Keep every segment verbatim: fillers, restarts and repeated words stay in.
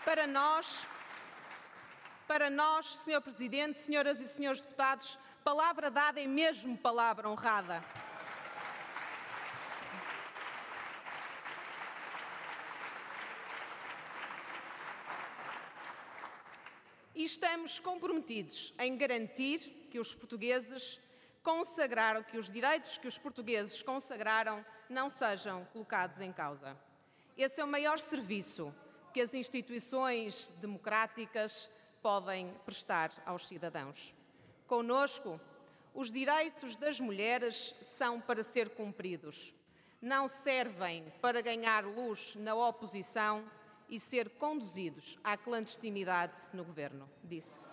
Para nós, para nós, senhor Presidente, senhoras e senhores deputados, palavra dada é mesmo palavra honrada. E estamos comprometidos em garantir que os portugueses consagraram, que os direitos que os portugueses consagraram não sejam colocados em causa. Esse é o maior serviço que as instituições democráticas podem prestar aos cidadãos. Conosco, os direitos das mulheres são para ser cumpridos. Não servem para ganhar luz na oposição e ser conduzidos à clandestinidade no governo, disse.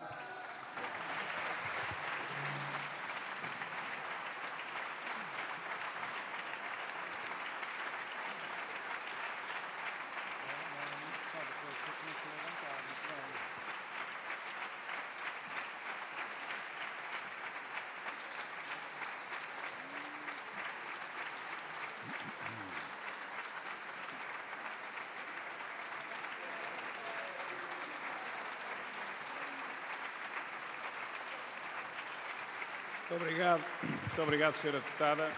Muito obrigado. Muito obrigado, senhora Deputada.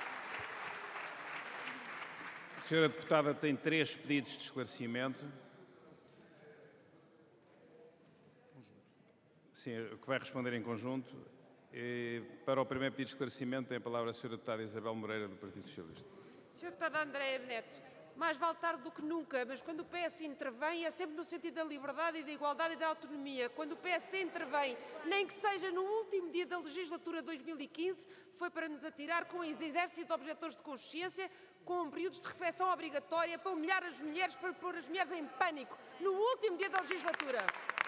A senhora Deputada tem três pedidos de esclarecimento. Sim, que vai responder em conjunto. E para o primeiro pedido de esclarecimento tem a palavra a senhora Deputada Isabel Moreira, do Partido Socialista. senhora Deputada Andréia Neto, mais vale tarde do que nunca, mas quando o P S intervém é sempre no sentido da liberdade e da igualdade e da autonomia. Quando o P S D intervém, nem que seja no último dia da legislatura dois mil e quinze, foi para nos atirar com exército de objetores de consciência, com períodos de reflexão obrigatória, para humilhar as mulheres, para pôr as mulheres em pânico, no último dia da legislatura.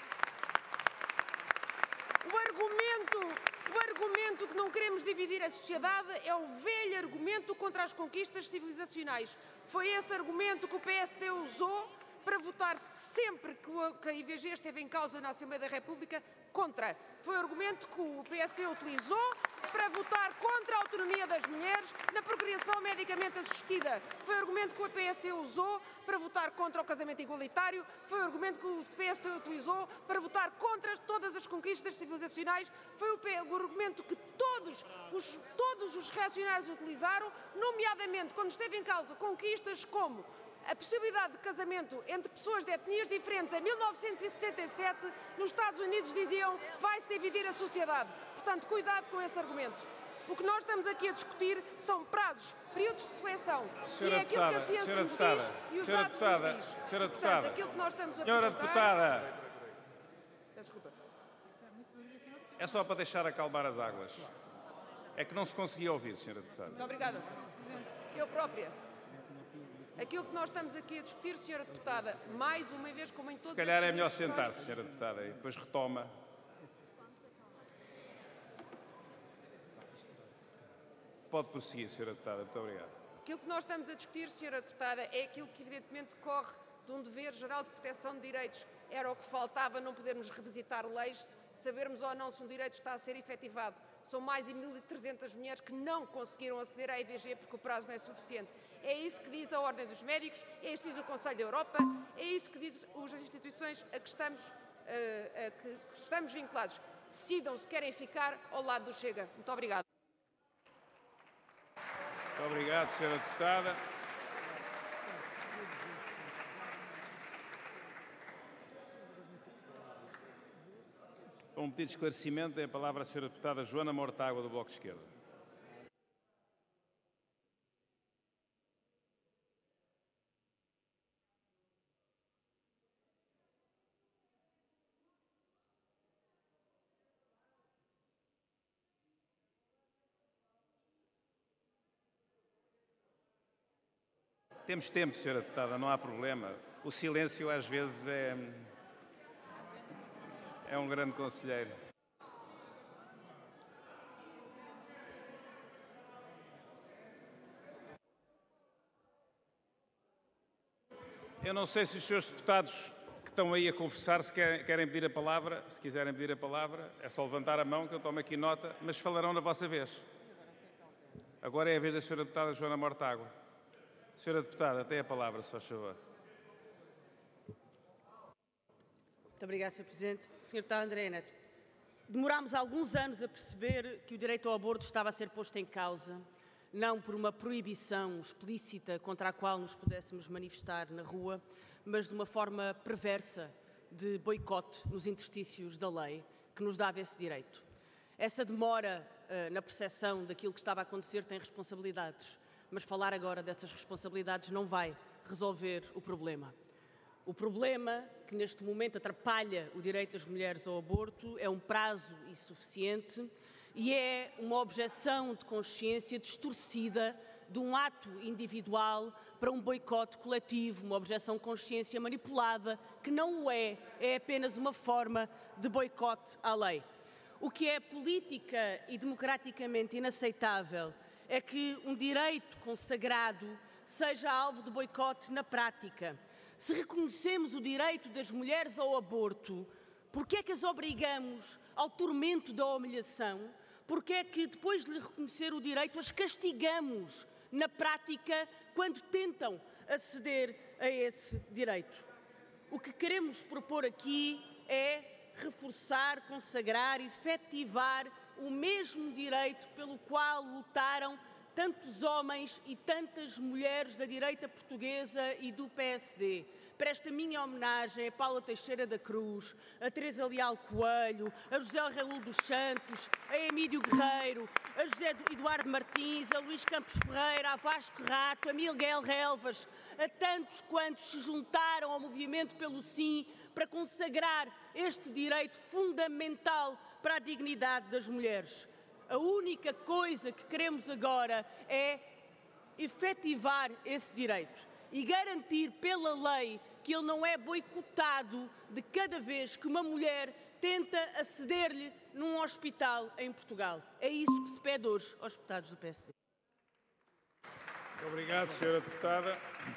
O argumento... O argumento que não queremos dividir a sociedade é o velho argumento contra as conquistas civilizacionais. Foi esse argumento que o P S D usou para votar sempre que a I V G esteve em causa na Assembleia da República contra. Foi o argumento que o P S D utilizou para votar contra a autonomia das mulheres na procriação medicamente assistida. Foi o argumento que o P S D usou para votar contra o casamento igualitário. Foi o argumento que o P S D utilizou para votar contra todas as conquistas civilizacionais. Foi o argumento que todos os, todos os reacionários utilizaram, nomeadamente quando esteve em causa conquistas como a possibilidade de casamento entre pessoas de etnias diferentes em mil novecentos e sessenta e sete, nos Estados Unidos diziam vai-se dividir a sociedade. Portanto, cuidado com esse argumento. O que nós estamos aqui a discutir são prazos, períodos de reflexão. Senhora e é aquilo deputada, que a ciência senhora nos deputada, diz e os senhora dados deputada, nos diz. senhora Portanto, deputada, aquilo que nós estamos a senhora deputada, Desculpa. é só para deixar acalmar as águas. É que não se conseguia ouvir, senhora deputada. Muito obrigada. Eu própria. Aquilo que nós estamos aqui a discutir, senhora Deputada, mais uma vez, como em todos os... Se calhar é melhor sentar-se, senhora Deputada, e depois retoma. Pode prosseguir, senhora Deputada. Muito obrigado. Aquilo que nós estamos a discutir, senhora Deputada, é aquilo que evidentemente decorre de um dever geral de proteção de direitos. Era o que faltava, não podermos revisitar leis, sabermos ou não se um direito está a ser efetivado. São mais de mil e trezentas mulheres que não conseguiram aceder à I V G porque o prazo não é suficiente. É isso que diz a Ordem dos Médicos, é isso que diz o Conselho da Europa, é isso que diz as instituições a que estamos, uh, a que estamos vinculados. Decidam se querem ficar ao lado do Chega. Muito obrigada. Muito obrigado, senhora Deputada. Com um pedido de esclarecimento, tem a palavra a senhora Deputada Joana Mortágua, do Bloco de Esquerda. Temos tempo, senhora Deputada, não há problema. O silêncio, às vezes, é, é um grande conselheiro. Eu não sei se os senhores deputados que estão aí a conversar se querem, querem pedir a palavra. Se quiserem pedir a palavra, é só levantar a mão que eu tomo aqui nota, mas falarão na vossa vez. Agora é a vez da senhora Deputada Joana Mortágua. Senhora Deputada, tem a palavra, se faz favor. Muito obrigada, senhor Presidente. senhor Deputado Andreia Neto, demorámos alguns anos a perceber que o direito ao aborto estava a ser posto em causa, não por uma proibição explícita contra a qual nos pudéssemos manifestar na rua, mas de uma forma perversa de boicote nos interstícios da lei que nos dava esse direito. Essa demora uh, na percepção daquilo que estava a acontecer tem responsabilidades, mas falar agora dessas responsabilidades não vai resolver o problema. O problema que neste momento atrapalha o direito das mulheres ao aborto é um prazo insuficiente e é uma objeção de consciência distorcida de um ato individual para um boicote coletivo, uma objeção de consciência manipulada, que não o é, é apenas uma forma de boicote à lei. O que é política e democraticamente inaceitável é que um direito consagrado seja alvo de boicote na prática. Se reconhecemos o direito das mulheres ao aborto, por que é que as obrigamos ao tormento da humilhação? Por que é que, depois de lhe reconhecer o direito, as castigamos na prática quando tentam aceder a esse direito? O que queremos propor aqui é reforçar, consagrar, efetivar o mesmo direito pelo qual lutaram tantos homens e tantas mulheres da direita portuguesa e do P S D. Presto a minha homenagem a Paula Teixeira da Cruz, a Teresa Leal Coelho, a José Raul dos Santos, a Emílio Guerreiro, a José Eduardo Martins, a Luís Campos Ferreira, a Vasco Rato, a Miguel Relvas, a tantos quantos se juntaram ao movimento pelo Sim para consagrar este direito fundamental para a dignidade das mulheres. A única coisa que queremos agora é efetivar esse direito e garantir pela lei que ele não é boicotado de cada vez que uma mulher tenta aceder-lhe num hospital em Portugal. É isso que se pede hoje aos deputados do P S D. Muito obrigado, senhora Deputada.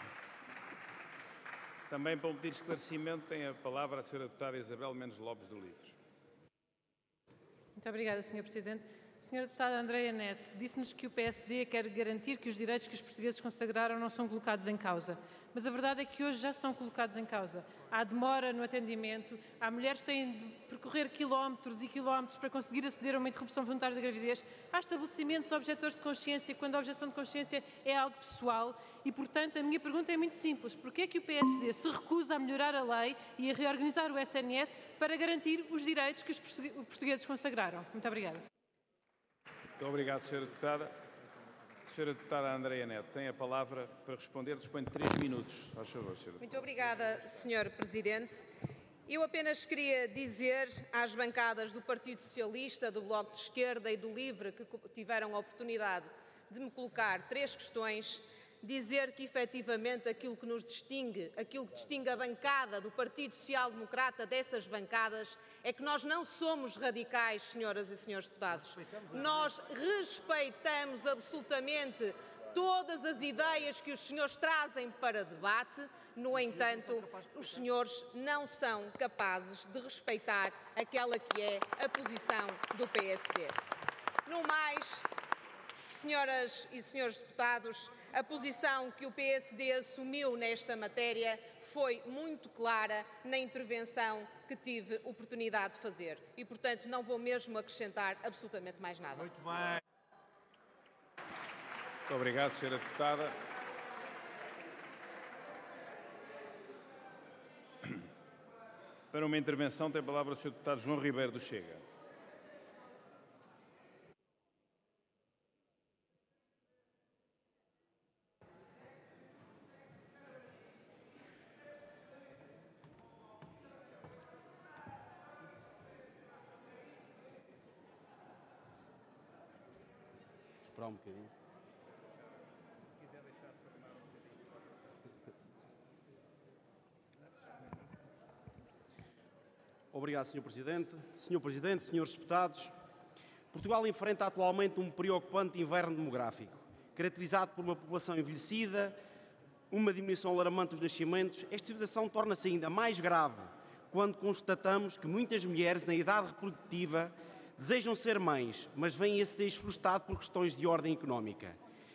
Também para um pedido de esclarecimento tem a palavra a senhora Deputada Isabel Mendes Lopes do Livres. Muito obrigada, senhor Presidente. senhora Deputada Andreia Neto, disse-nos que o P S D quer garantir que os direitos que os portugueses consagraram não são colocados em causa. Mas a verdade é que hoje já são colocados em causa. Há demora no atendimento, há mulheres que têm de percorrer quilómetros e quilómetros para conseguir aceder a uma interrupção voluntária da gravidez. Há estabelecimentos objetores de consciência, quando a objeção de consciência é algo pessoal. E, portanto, a minha pergunta é muito simples. Porquê é que o P S D se recusa a melhorar a lei e a reorganizar o S N S para garantir os direitos que os portugueses consagraram? Muito obrigada. Muito obrigado, senhora Deputada. senhora Deputada Andreia Neto tem a palavra para responder. Dispõe de três minutos. Faz favor, senhora. Muito obrigada, senhor Presidente. Eu apenas queria dizer às bancadas do Partido Socialista, do Bloco de Esquerda e do Livre, que tiveram a oportunidade de me colocar três questões, dizer que, efetivamente, aquilo que nos distingue, aquilo que distingue a bancada do Partido Social Democrata dessas bancadas, é que nós não somos radicais, senhoras e senhores deputados. Nós respeitamos absolutamente todas as ideias que os senhores trazem para debate. No entanto, os senhores não são capazes de respeitar aquela que é a posição do P S D. No mais, senhoras e senhores deputados, a posição que o P S D assumiu nesta matéria foi muito clara na intervenção que tive oportunidade de fazer e, portanto, não vou mesmo acrescentar absolutamente mais nada. Muito bem. Muito obrigado, senhora Deputada. Para uma intervenção tem a palavra o senhor Deputado João Ribeiro do Chega. Esperar um bocadinho. Obrigado, senhor Presidente. senhor Presidente, senhores deputados, Portugal enfrenta atualmente um preocupante inverno demográfico, caracterizado por uma população envelhecida, uma diminuição alarmante dos nascimentos. Esta situação torna-se ainda mais grave quando constatamos que muitas mulheres na idade reprodutiva desejam ser mães, mas vêm a ser frustradas por questões de ordem económica.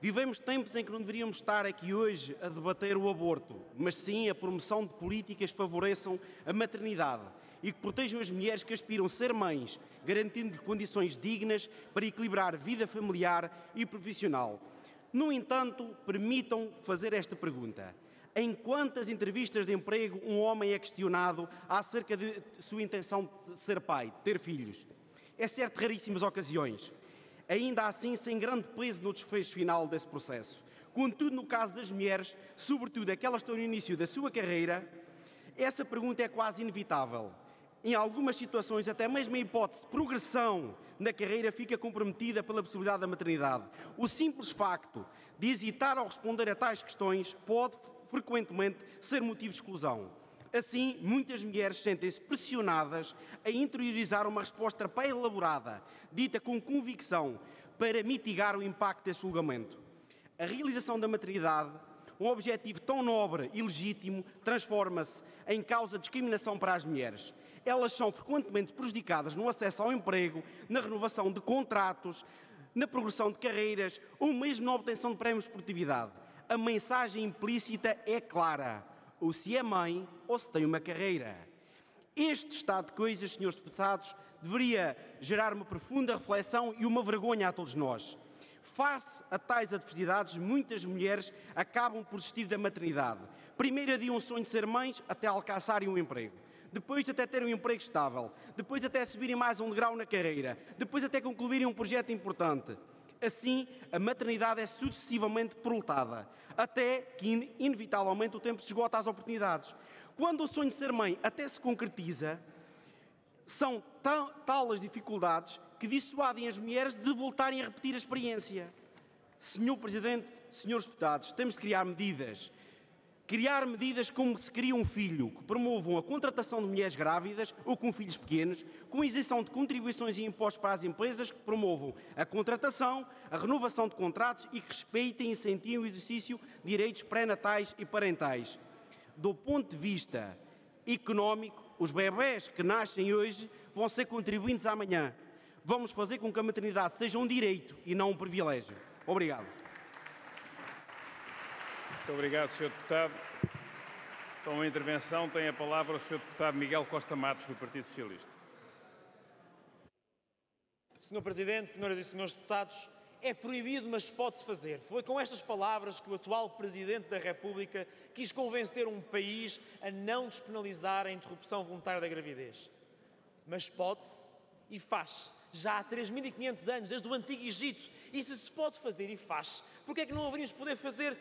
Vivemos tempos em que não deveríamos estar aqui hoje a debater o aborto, mas sim a promoção de políticas que favoreçam a maternidade e que protejam as mulheres que aspiram a ser mães, garantindo-lhe condições dignas para equilibrar vida familiar e profissional. No entanto, permitam fazer esta pergunta. Em quantas entrevistas de emprego um homem é questionado acerca de sua intenção de ser pai, de ter filhos? É certo, raríssimas ocasiões. Ainda assim, sem grande peso no desfecho final desse processo. Contudo, no caso das mulheres, sobretudo aquelas que estão no início da sua carreira, essa pergunta é quase inevitável. Em algumas situações, até mesmo a hipótese de progressão na carreira fica comprometida pela possibilidade da maternidade. O simples facto de hesitar ao responder a tais questões pode, frequentemente, ser motivo de exclusão. Assim, muitas mulheres sentem-se pressionadas a interiorizar uma resposta pré-elaborada, dita com convicção, para mitigar o impacto desse julgamento. A realização da maternidade, um objetivo tão nobre e legítimo, transforma-se em causa de discriminação para as mulheres. Elas são frequentemente prejudicadas no acesso ao emprego, na renovação de contratos, na progressão de carreiras ou mesmo na obtenção de prémios de produtividade. A mensagem implícita é clara: ou se é mãe ou se tem uma carreira. Este estado de coisas, senhores deputados, deveria gerar uma profunda reflexão e uma vergonha a todos nós. Face a tais adversidades, muitas mulheres acabam por desistir da maternidade. Primeiro adiam o sonho de ser mães até alcançarem um emprego. Depois até terem um emprego estável. Depois até subirem mais um degrau na carreira. Depois até concluírem um projeto importante. Assim, a maternidade é sucessivamente prolongada, até que, inevitavelmente, o tempo se esgota às oportunidades. Quando o sonho de ser mãe até se concretiza, são tal as dificuldades que dissuadem as mulheres de voltarem a repetir a experiência. Senhor Presidente, senhores deputados, temos de criar medidas. Criar medidas como se cria um filho, que promovam a contratação de mulheres grávidas ou com filhos pequenos, com isenção de contribuições e impostos para as empresas que promovam a contratação, a renovação de contratos e que respeitem e incentivem o exercício de direitos pré-natais e parentais. Do ponto de vista económico, os bebés que nascem hoje vão ser contribuintes amanhã. Vamos fazer com que a maternidade seja um direito e não um privilégio. Obrigado. Muito obrigado, senhor Deputado. Com a intervenção tem a palavra o senhor Deputado Miguel Costa Matos, do Partido Socialista. senhor Presidente, senhoras e senhores deputados, é proibido, mas pode-se fazer. Foi com estas palavras que o atual Presidente da República quis convencer um país a não despenalizar a interrupção voluntária da gravidez. Mas pode-se e faz-se. Já há três mil e quinhentos anos, desde o Antigo Egito. E se se pode fazer e faz-se, por que é que não haveríamos de poder fazer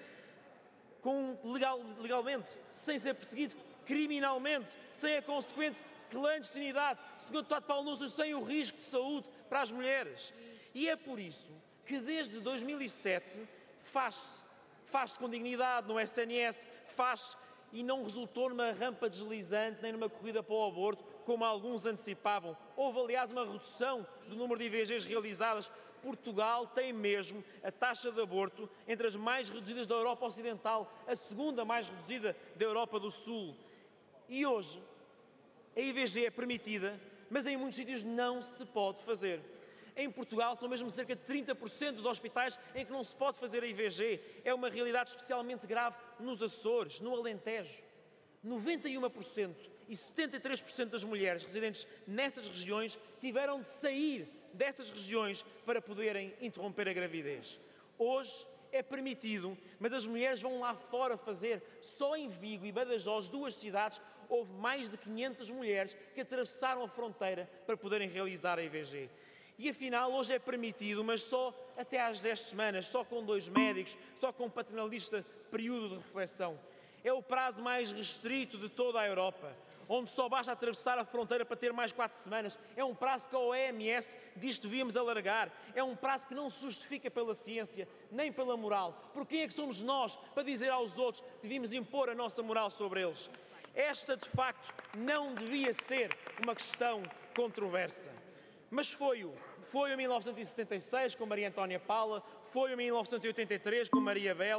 com legal, legalmente, sem ser perseguido, criminalmente, sem a consequente clandestinidade, senhor Deputado Paulo Núcio, sem o risco de saúde para as mulheres? E é por isso que desde dois mil e sete faz-se, faz-se com dignidade no S N S, faz-se e não resultou numa rampa deslizante nem numa corrida para o aborto, como alguns antecipavam. Houve, aliás, uma redução do número de I V Gs realizadas. Portugal tem mesmo a taxa de aborto entre as mais reduzidas da Europa Ocidental, a segunda mais reduzida da Europa do Sul. E hoje, a I V G é permitida, mas em muitos sítios não se pode fazer. Em Portugal são mesmo cerca de trinta por cento dos hospitais em que não se pode fazer a I V G. É uma realidade especialmente grave nos Açores, no Alentejo. noventa e um por cento e setenta e três por cento das mulheres residentes nessas regiões tiveram de sair dessas regiões para poderem interromper a gravidez. Hoje é permitido, mas as mulheres vão lá fora fazer. Só em Vigo e Badajoz, duas cidades, houve mais de quinhentas mulheres que atravessaram a fronteira para poderem realizar a I V G. E afinal, hoje é permitido, mas só até às dez semanas, só com dois médicos, só com um paternalista período de reflexão. É o prazo mais restrito de toda a Europa, onde só basta atravessar a fronteira para ter mais quatro semanas. É um prazo que a O M S diz que devíamos alargar. É um prazo que não se justifica pela ciência, nem pela moral. Por quem é que somos nós para dizer aos outros que devíamos impor a nossa moral sobre eles? Esta, de facto, não devia ser uma questão controversa. Mas foi-o. Foi em mil novecentos e setenta e seis com Maria Antónia Paula, foi em mil novecentos e oitenta e três com Maria Belo,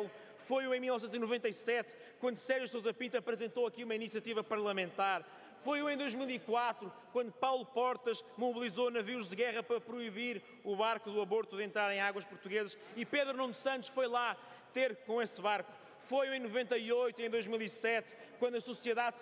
Foi-o em mil novecentos e noventa e sete, quando Sérgio Sousa Pinto apresentou aqui uma iniciativa parlamentar. Foi-o em dois mil e quatro, quando Paulo Portas mobilizou navios de guerra para proibir o barco do aborto de entrar em águas portuguesas e Pedro Nuno Santos foi lá ter com esse barco. Foi em noventa e oito e em dois mil e sete, quando a sociedade